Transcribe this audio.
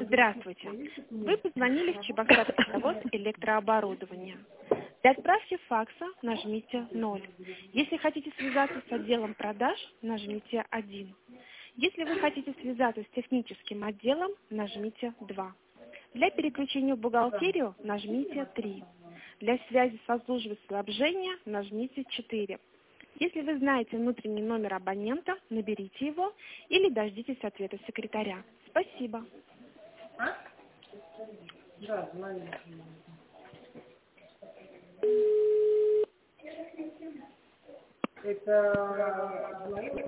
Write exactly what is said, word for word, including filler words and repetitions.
Здравствуйте. Вы позвонили в Чебоксарский завод электрооборудования. Для отправки факса нажмите ноль. Если хотите связаться с отделом продаж, нажмите один. Если вы хотите связаться с техническим отделом, нажмите два. Для переключения в бухгалтерию нажмите три. Для связи со службой снабжения нажмите четыре. Если вы знаете внутренний номер абонента, наберите его или дождитесь ответа секретаря. Спасибо. А? Да, знаю. Это